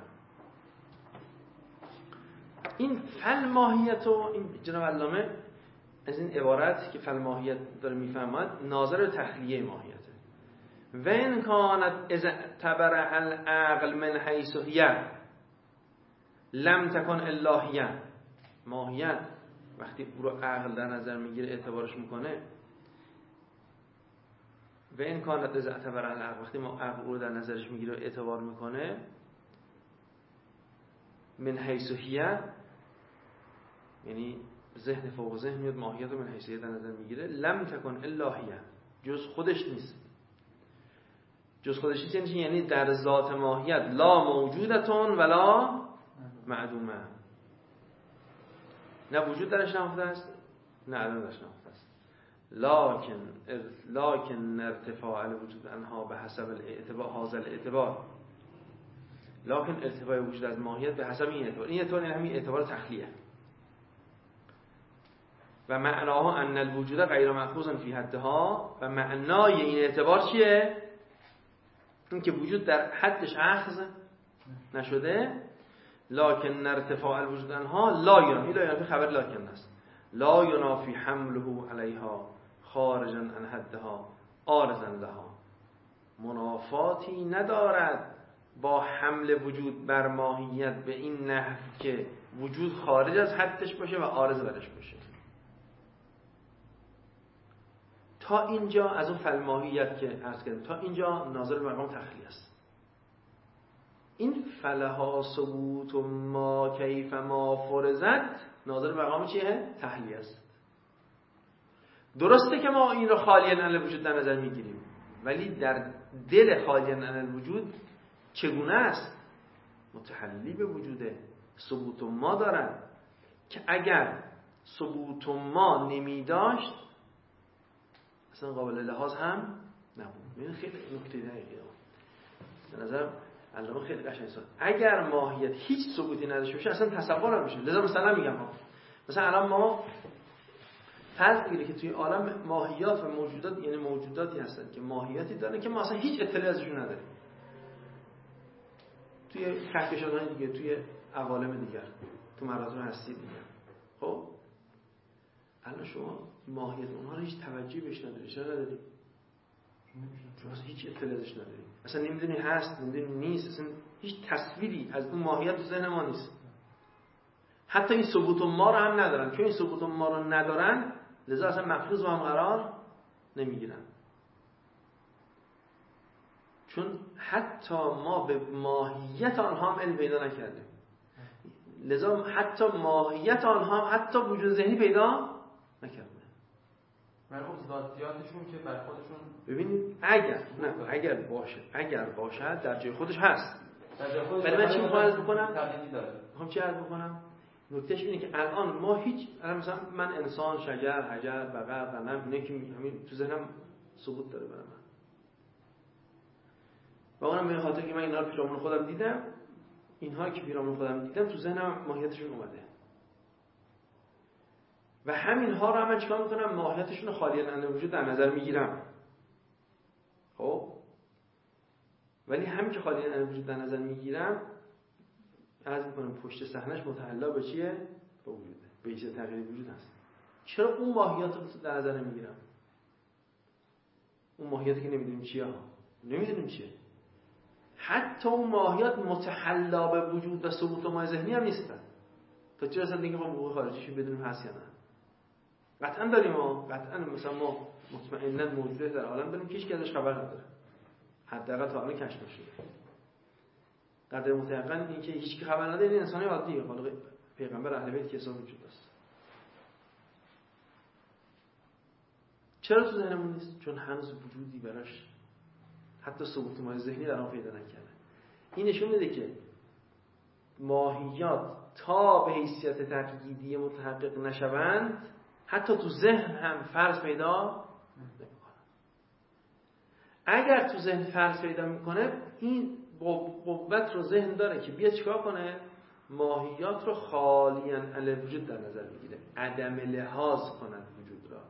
این فل ماهیت و این جناب علامه از این عبارت که فل ماهیت داره میفهمد ناظر تخلیه ماهیته. و این کانت اذا اعتبر العقل من حیث هی لم تکن الا هی. ماهیت وقتی او رو عقل در نظر میگیره، اعتبارش میکنه، و این کانت اذا اعتبر العقل، وقتی ما عقل او رو در نظرش میگیره و اعتبار میکنه، من حیث هی یعنی ذهن فوق ذهن میاد ماهیت رو من حیثیت در نظر میگیره، لم تکن الا هی، جز خودش نیست. جز خودش نیست یعنی در ذات ماهیت لا موجودتون ولا معدومه، نه وجود درش نهفته است نه عدم درش نهفته است. لکن ارتفاع الوجود انها به حسب الاعتبار، هذا الاعتبار، لکن ارتفاع وجود از ماهیت به حسب این اعتبار، این اعتبار یعنی همین اعتبار تخلیه. و معناها ان الوجود غیر مأخوذ فی حدها، و معنای این اعتبار چیه؟ این که وجود در حدش اخذ نشده. لکن ارتفاع الوجود انها لا ینافی خبر لکن است، لا ینافی حمله علیها خارجا عن حدها عارضا لها، منافاتی ندارد با حمل وجود بر ماهیت به این نحو که وجود خارج از حدش باشه و عارض برش باشه. تا اینجا از اون فلماهیت که عرض کردیم تا اینجا ناظر به مقام تخلیه است. این فلها ثبوت ما کیف ما فرزت ناظر به مقام چیه؟ تحلیه است. درسته که ما این رو خالی عن الوجود در نظر میگیریم، ولی در دل خالی عن الوجود چگونه است؟ متحلی به وجوده، ثبوت ما دارد که اگر ثبوت ما نمی داشت اصلا قابل لحاظ هم نبود. این خیلی نکته دقیقه به نظر علامه خیلی قشنگ است. اگر ماهیت هیچ ثبوتی نداشته باشه اصلا تصور نمیشه. لذا مثلا میگم مثلا الان ما فرض بگیریم که توی عالم ماهیات و موجودات، یعنی موجوداتی هستن که ماهیتی دارن که ما اصلا هیچ اطلاعی ازشون نداریم، توی کهکشان‌های دیگه، توی عوالم دیگر، تو مراتب هستی دیگه. خب الان شما ماهیت اونها رو هیچ توجهی بهش نداری. چرا نداری؟ چون اصلا هیچ اطلاعی ازش نداری، اصلا نمیدونی هست، نمیدونی نیست، اصلا هیچ تصویری از اون ماهیت تو ذهن ما نیست. حتی این ثبوت ما رو هم ندارن. چون این ثبوت ما رو ندارن لذا اصلا مفروض با هم قرار نمیگیرن. چون حتی ما به ماهیت آنها هم علم پیدا نکردیم، لذا حتی ماهیت آنها حتی وجود ذهنی پیدا نکردیم. ولی خب ذاتیاتشون که بر خودشون ببینید اگر باشد در جای خودش هست. ولی من چی میخوام عرض بکنم؟ تبدیلی داره. میخوام چی عرض بکنم؟ نکتهش اینه که الان ما مثلا من انسان، شجر، حجر، بقر، غنم اینا که همین تو ذهنم ثبوت داره برای من. و اونم به خاطر که من اینا رو پیرامون خودم دیدم، اینها که پیرامون خودم دیدم تو ذهنم ماهیتشون اومده. و همین ها رو من چیکار میکنم؟ ماهیتشون رو خالی از وجود در نظر میگیرم. خب ولی همین که خالی از وجود در نظر میگیرم، عرض میکنم پشت صحنه‌اش متعلق به چیه؟ به وجوده، به ایجاد تغییر وجود هست. چرا اون ماهیت رو در نظر نمیگیرم؟ اون ماهیتی که نمیدونیم چیه ها، نمیدونیم چیه. حتی اون ماهیت متحلا به وجود و ثبوت ما ذهنی هم نیستن. تا چه رسد دیگه ما حقوق خارجیش بدونیم هست یا نه. قطعا داریم ها، قطعا مثلا ما مطمئنا موجوده در عالم داریم که هیچ کی ازش خبر نداره. حداقل تا الان کشف نشده. قدر متأکد این که هیچ کی خبر نداره، این انسانی عادیه، خالق پیغمبر اهل بیت که حساب وجود است. چرا تو ذهنمون نیست؟ چون هنوز وجودی براش حتی ثبوت ما ذهنی در آن پیدا نکرده. این نشون میده که ماهیات تا به حیثیت تقییدی متحقق نشوند، حتی تو ذهن هم فرض پیدا نمیکنه. اگر تو ذهن فرض پیدا میکنه، این قوت رو ذهن داره که بیاد چیکار کنه؟ ماهیات رو خالیاً علی وجود در نظر بگیره، عدم لحاظ کند وجود را،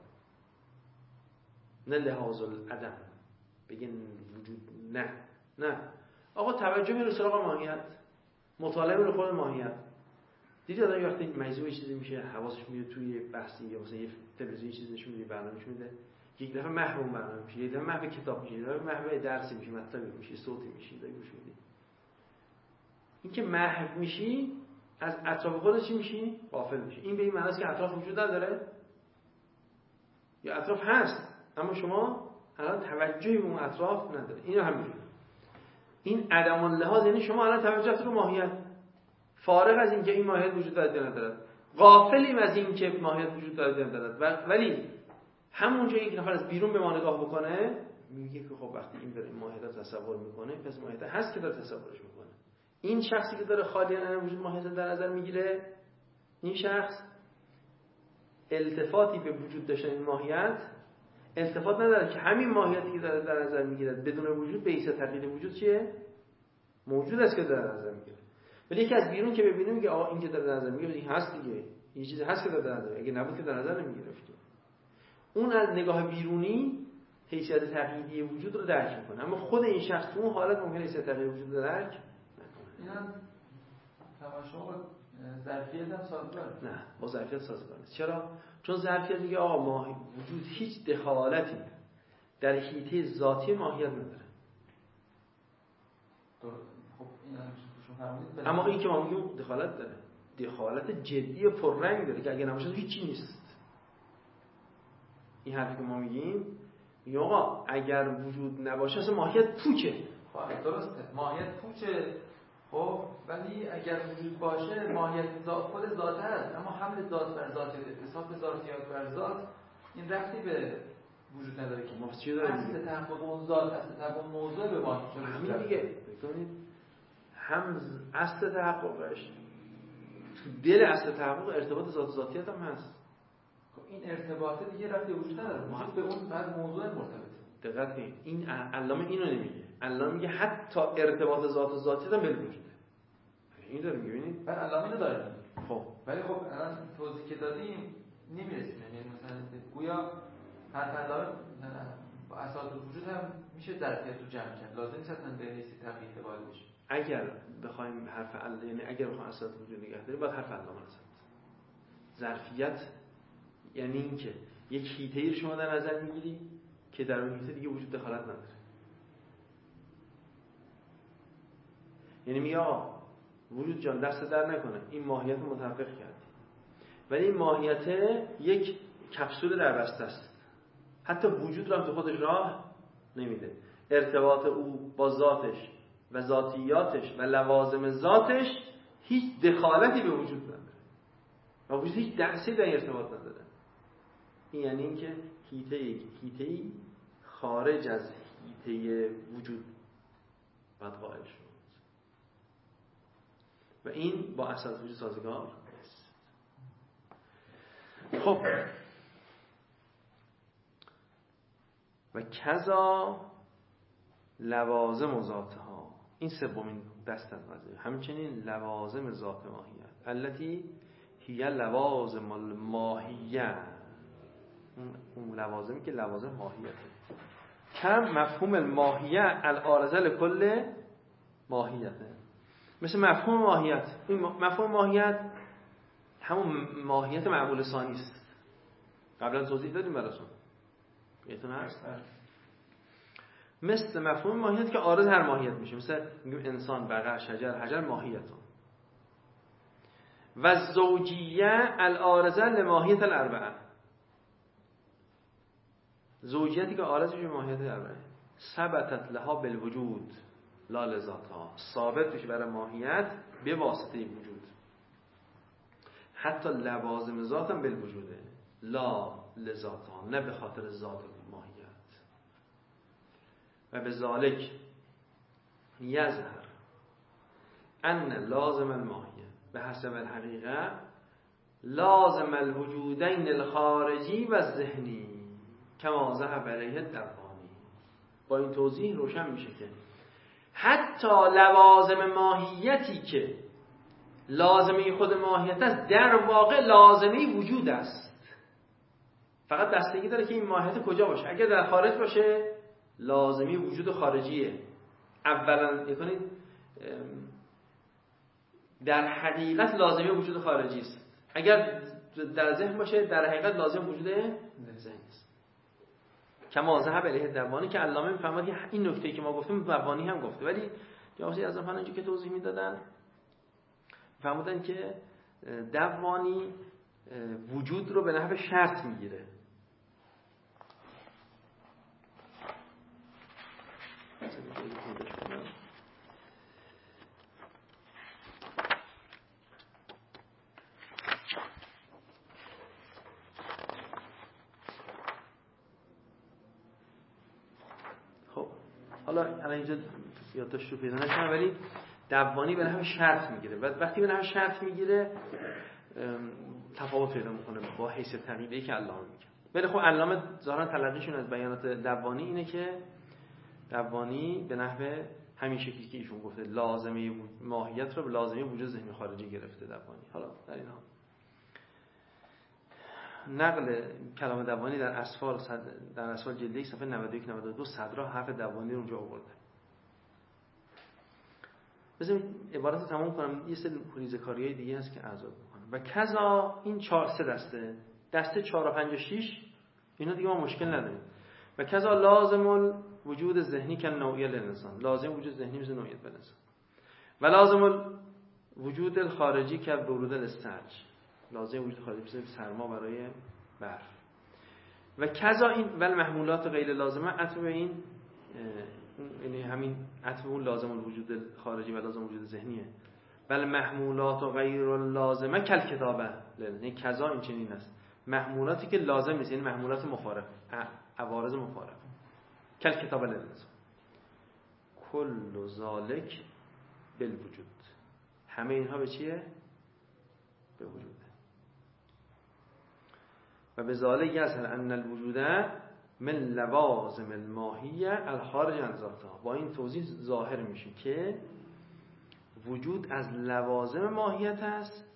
نه لحاظ العدم، بگن وجود نه آقا توجه میره سراغ ماهیت، مطالعه رو خود ماهیت. دیدی آدم وقتی موضوع چیزی میشه حواسش میره توی بحثی یا مثلا یه تلویزیون چیزی نشون میده، برنامه‌اش میده، یک دفعه محو اون برنامه میشه، یک دفعه محو کتاب میشه، یک دفعه محو درسی میشه، مطلبی میشه، صوتی میشه، داری گوش میدی. این که محو میشی از اطراف خودت چی میشی؟ غافل میشی. این به این معنی است که اطراف وجود نداره یا اطراف هست، اما شما الان توجهی به اون اطراف نداره. اینو همینجوری. این عدم اللحاظ یعنی شما الان توجهت رو ماهیت، فارغ از اینکه این ماهیت وجود داره یا نداره، غافلیم از اینکه ماهیت وجود داره یا نداره. ولی همونجا یک نفر از بیرون به ما نگاه بکنه میگه که خب وقتی این داره این ماهیت رو تصور میکنه، پس ماهیت هست که داره تصورش میکنه. این شخصی که داره خالی از وجود ماهیت در نظر میگیره، این شخص التفاتی به وجود داشتن این ماهیت التفات نداره که همین ماهیتی که داره در نظر میگیره بدون وجود به حیث تغییر وجود چیه؟ موجود است که در نظر میگیره. ولی یکی از بیرون که ببینیم که آقا این که در نظر میگیره این هست دیگه، این چیزی هست که در نظر، اگه نبود که در نظر نمیگرفت. اون از نگاه بیرونی حیثیت تغییری وجود رو درک میکنه، اما خود این شخص تو اون حالت ممکنه حیثیت تغییری وجود رو درک نکنه. اینا تماشا با ظرفیت هم سازگاره؟ نه، با ظرفیت سازگار نیست. چرا؟ چون ظرفیت میگه آقا ماهی وجود هیچ دخالتی در حیطه ذاتی ماهیت نداره. خب اینا شما فرمودید، اما این که ما میگیم دخالت داره، دخالت جدی و پررنگ داره که اگه نباشه هیچی نیست. این حرفی که ما میگیم آقا اگر وجود نباشه اصلا ماهیت پوچه. خب درسته، ماهیت پوچه. خب ولی اگر وجود باشه ماهیت خود ذات هست، اما حمل ذات بر ذات، اتصاف ذاتیات بر ذات، این ربطی به وجود نداره که ما چی داریم؟ اصل تحقق اون ذات، اصل تحقق موضوع به ما همین دیگه. ببینید هم اصل تحققش تو دل اصل تحقق ارتباط ذات ذاتیت هم هست. این ارتباطه دیگه ربطی به وجود نداره، وجود به اون بعد موضوع مرتبطه. دقت کنید این علامه اینو نمیگه، علامه میگه حتی ارتباط ذات و ذاتیت هم بل وجوده. این داره میگه ببینید بعد علامه اینو داره. خب ولی خب الان توضیح که دادیم نمیرسیم، یعنی مثلا گویا هر علامه با اساس وجود هم میشه ظرفیت رو جمع کرد، لازم نیست اصلا به حیث تغییر وارد بشه. اگر بخوایم حرف علامه، یعنی اگر بخوایم اساس وجود نگه داریم باید حرف علامه نزد. ظرفیت یعنی اینکه یک حیطه‌ای رو شما در نظر میگیری که در اون حیطه دیگه وجود دخالت نداره. یعنی میگه آقا وجود جان دست در نکنه، این ماهیت رو متحقق کردی، ولی این ماهیت یک کپسول در بسته است، حتی وجود رو هم تو خودش راه نمیده. ارتباط او با ذاتش و ذاتیاتش و لوازم ذاتش هیچ دخالتی به وجود نداره و وجود هیچ دستی در ارتباط نداره. این یعنی اینکه هیته‌ای خارج از هیته وجود باید قائل شد و این با اصل وجود سازگار است. خب و کذا لوازم ذاتها، این سومین دست از قضیه. همچنین لوازم ذات ماهیت التي هی لوازم الماهیه، اون لوازمی که لوازم ماهیته. کم مفهوم الماهیه العارضه لکل ماهیته، مثل مفهوم ماهیت. این مفهوم ماهیت همون ماهیت معقول ثانی است. قبلا توضیح دادیم براتون، یادتون هست؟ مثل مفهوم ماهیت که عارض هر ماهیت میشه، مثل میگیم انسان، بقر، شجر، حجر ماهیتون. و زوجیه العارضه لماهیت الاربعه، زوجیتی که عارض میشه ماهیت الاربعه. ثبتت لها بالوجود لا لذاتها، ثابت میشه برای ماهیت به واسطه وجود. حتی لوازم ذات هم بالوجوده لا لذاتها، نه به خاطر ذات ماهیت. و به ذالک یظهر ان لازم الماهیه به حسب الحقیقه لازم الوجودین الخارجی و الذهنی کما ذهب الیه الدبانی. با این توضیح روشن میشه که حتی لوازم ماهیتی که لازمه خود ماهیت است در واقع لازمه وجود است. فقط بستگی داره که این ماهیت کجا باشه. اگر در خارج باشه لازمه وجود خارجیه. اولا میکنید در حقیقت لازمه وجود خارجی است. اگر در ذهن باشه در حقیقت لازم وجود ذهن است. کما ذهب الیه الدبانی، که علامه میفهمد که این نکته که ما گفتیم دبانی هم گفته، ولی جواسی از اون که توضیح میدادن فهمیدن که دبانی وجود رو به نحو شرط میگیره. خب حالا الان اینجا یادداشت رو پیدا نکنم، ولی دبانی به نحو شرط میگیره. و وقتی به نحو شرط میگیره تفاوت پیدا میکنه با حیث تقییدی که علامه میگه. ولی خب علامه ظاهرا تلقیشون از بیانات دبانی اینه که دبانی به نحو همین شکلی که ایشون گفته لازمه ماهیت رو به لازمه وجود ذهنی خارجی گرفته دبانی. حالا در این حال نقل کلام دبانی در اسفال جلد 1 صفحه 91 92 صدرا حرف دبانی رو اونجا آورده. بذارید عبارت تمام کنم، یه سری ریزه‌کاری‌های دیگه هست که آزاد می‌کنم. و کذا این 4 دسته 4 و 5 و 6 اینا دیگه ما مشکل نداریم. و کذا لازم وجود ذهنی که نوعیه للانسان، لازم وجود ذهنی مثل نوعیت بالانسان. و لازم وجود الخارجی که ورود الثلج، لازم وجود خارجی مثل سرما برای برف. و کذا این ول محمولات غیر لازمه عطف به این، یعنی همین عطف اون لازم الوجود خارجی و لازم وجود ذهنیه. بل محمولات و غیر لازمه کل کتابه، یعنی کذا این چنین است، محمولاتی که لازم نیست، یعنی محمولات مفارق، عوارض مفارق. کل کتابه لازم کل ذالک بالوجود، همه اینها به چیه؟ به وجوده. و به ذالک یظهر ان الوجود من لوازم الماهیه الخارج عن ذاتها. با این توضیح ظاهر میشه که وجود از لوازم ماهیت است،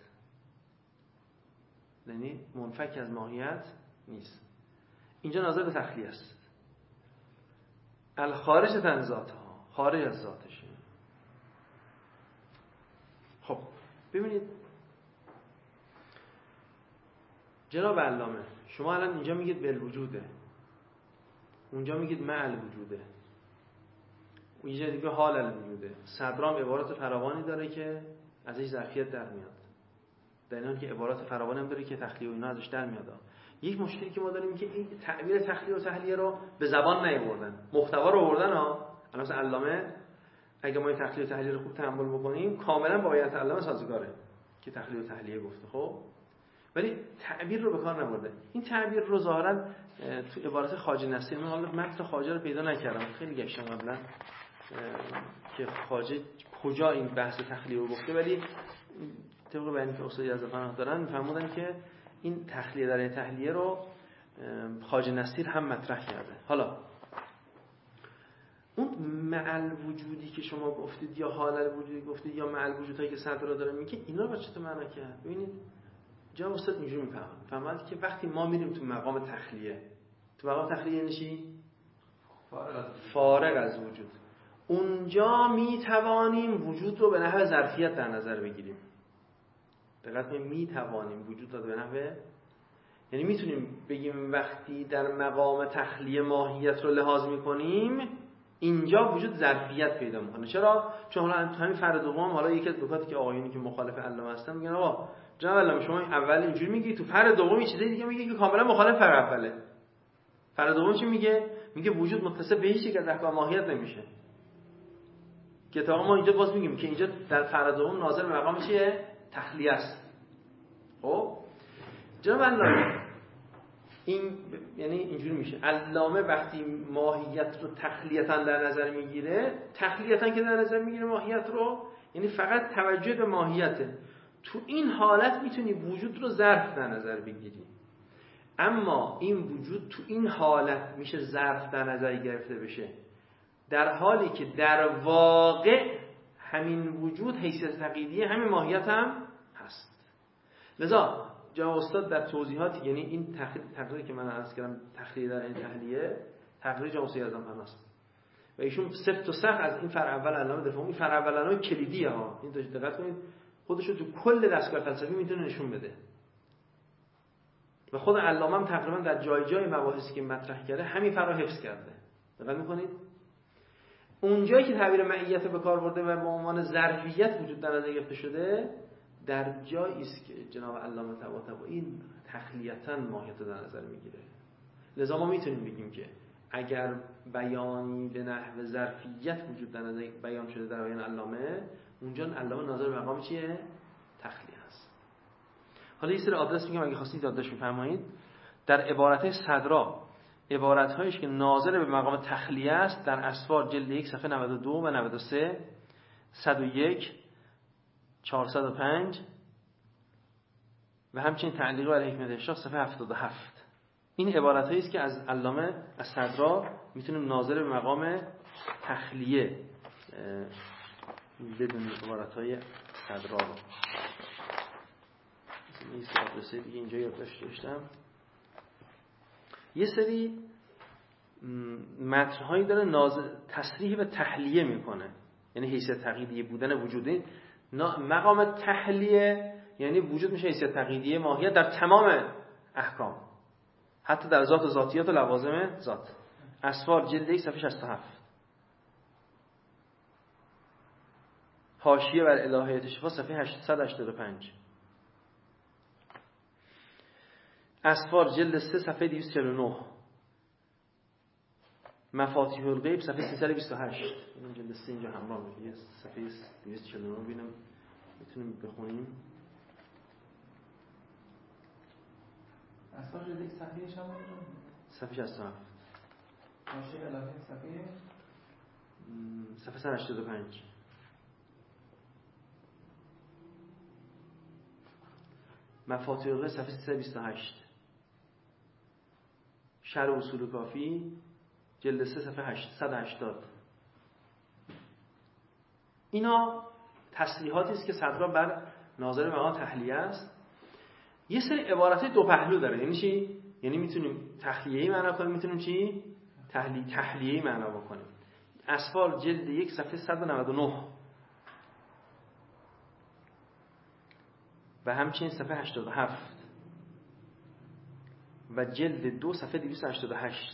یعنی منفک از ماهیت نیست. اینجا ناظر به تخلیه است. الخارج عن ذاتها، خارج از ذاتشه. خب ببینید جناب علامه، شما الان اینجا میگید بالوجوده، اونجا میگید مع الوجوده، اینجا دیگه حال الوجوده. صدرام عبارات فراوانی داره که ازش ظرفیت در میاد، در این حال که عبارات فراوانی هم داره که تخلیه و اینا ازش در میاد. یک مشکلی که ما داریم که این تعبیر تخلیه و تحلیه رو به زبان نیاوردن، محتوا رو آوردن ها. الان مثلا علامه اگه ما این تخلیه و تحلیه رو خوب تأمل بکنیم کاملا با آیات علامه سازگاره که تخلیه و تحلیه گفته. خب ولی تعبیر رو به کار نبرده. این تعبیر رو ظاهرا تو عبارت خواجه نصیر، من حالا متن خواجه رو پیدا نکردم، خیلی گشتم قبلا که خواجه کجا این بحث تخلیه رو گفته، ولی طبق بیانی که استاد یزدپناه دارن میفهمودن که این تخلیه در تحلیه رو خواجه نصیر هم مطرح کرده. حالا اون معل وجودی که شما گفتید یا حال وجودی گفتید یا معل وجودهایی که صدرا داره میگه، اینا رو چطور معنا کرد؟ ببینید جا استاد اینجوری میفهمه که وقتی ما میریم تو مقام تخلیه، تو مقام تخلیه یعنی چی؟ فارغ از وجود، اونجا میتوانیم وجود رو به نحو ظرفیت در نظر بگیریم. دقیقاً میتوانیم وجود رو به نحو، یعنی میتونیم بگیم وقتی در مقام تخلیه ماهیت رو لحاظ میکنیم، اینجا وجود ظرفیت پیدا میکنه. چرا؟ چون حالا همین فرد دوم، حالا یکی از نکاتی که آقایونی که مخالف علامه هستن میگن آقا جناب علامه شما اول اینجوری میگی، تو فرد دوم چیزای دیگه میگی که کاملا مخالف فرد اوله. فرد دوم چی میگه؟ میگه وجود متصل به هیچ یک از احکام ماهیت نمیشه. که تا ما اینجا باز میگیم که اینجا در فرد دوم ناظر به مقام چیه؟ تخلیه است. خب جناب علامه این یعنی اینجوری میشه، علامه وقتی ماهیت رو تخلیه‌اً در نظر میگیره، تخلیه‌اً که در نظر میگیره ماهیت رو، یعنی فقط توجه به ماهیته. تو این حالت میتونی وجود رو ظرف در نظر بگیری، اما این وجود تو این حالت میشه ظرف در نظر گرفته بشه، در حالی که در واقع همین وجود حیثیت تقییدی همین ماهیت هم هست. لذا جناب استاد در توضیحاتی، یعنی این تقریری که من عرض کردم تخلیه در این تحلیه، تقریر جناب استاد یزدپناه است و ایشون سفت و سخت از این فرع اول علامه دفاع. این فرع اول علامه کلیدیه ها، این دقت کنید، خودشو تو کل دستگاه فلسفی میتونه نشون بده و خود علامه هم تقریبا در جای جای مباحثی که مطرح کرده همین فرع حفظ کرده. دقت میکنید اونجایی که تعبیر معیت به کار برده و به عنوان ظرفیت وجود در نظر گرفته شده، در جایی است که جناب علامه طباطبایی تخلیه‌اً ماهیت در نظر میگیره. لذا ما میتونیم بگیم که اگر بیانی به نحو ظرفیت وجود در نظر بیان شده در بیان علامه، اونجا علامه ناظر به مقام چیه؟ تخلیه است. حالا یه سری آدرس میگم اگه خواستید یادداشت بفرمایید. در عبارت‌های صدرا، عبارت‌هایش که ناظر به مقام تخلیه است، در اسفار جلد 1 صفحه 92 و 93، 101، 405 و همچنین تعلیق بر حکمت اشراق صفحه 77. این عبارت‌هایی است که از علامه از صدرا میتونیم ناظر به مقام تخلیه بدونیم. عبارت‌های صدرا رو این سه دیگه اینجا یادداشت داشتم. یه سری متن‌هایی داره تصریح به تحلیه میکنه، یعنی حیثیت تقییدی بودن وجوده. مقام تحلیه یعنی وجود میشه حیثیت تقییدی ماهیت در تمام احکام، حتی در ذات و ذاتیات و لوازم ذات. اسفار جلد 1 صفحه 67. حاشیه بر الهیات شفا صفحه 885. اسفار جلد 3 صفحه 249. مفاتیح الغیب صفحه 328. این جلد 3 اینجا همراه میشه، صفحه 249 ببینم میتونیم بخونیم. اسفار جلد 1 صفحه شما صفحه 67. حاشیه الهیات صفحه 185. مفاتیح الغیب صفحه 328. شرح اصول کافی جلد 3 صفحه 880. اینا تصریحاتی است که صدرا بر ناظر مقام تحلیه است. یه سری عبارات دو پهلو داره. یعنی چی؟ یعنی میتونیم تخلیه‌ای معنا کنیم، میتونیم چی؟ تحلیه‌ای معنا بکنیم. اسفار جلد 1 صفحه 199 و همچنین صفحه 87 و جلد 2 صفحه 288.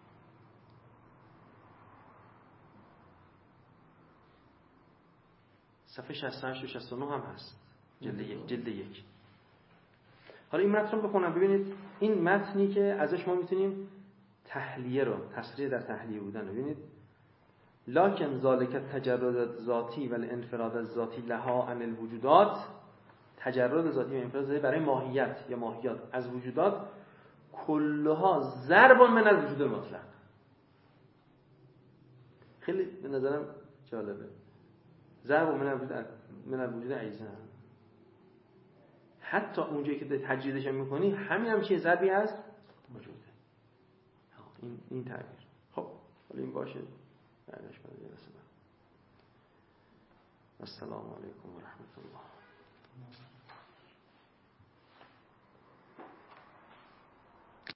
صفحه 68 و 69 هم هست. جلد 1. حالا این متن رو بخونم ببینید. این متنی که ازش ما میتونیم تحلیه رو، تصریح در تحلیه بودن رو ببینید. لکن ذالک تجرد ذاتی و الانفراد الذاتی لها عن الوجودات تجرد ذاتی و انفراد ذاتی برای ماهیت یا ماهیات از وجودات کلها ضرب من الوجود المطلق. خیلی به نظرم جالبه. ضرب من الوجود عیزن. حتی اونجایی که تجریدش میکنی همین چیه ضربی هست موجوده. این تعبیر. خب حالا این باشه. بعدش بعد جلسه بعد. السلام علیکم و رحمت الله.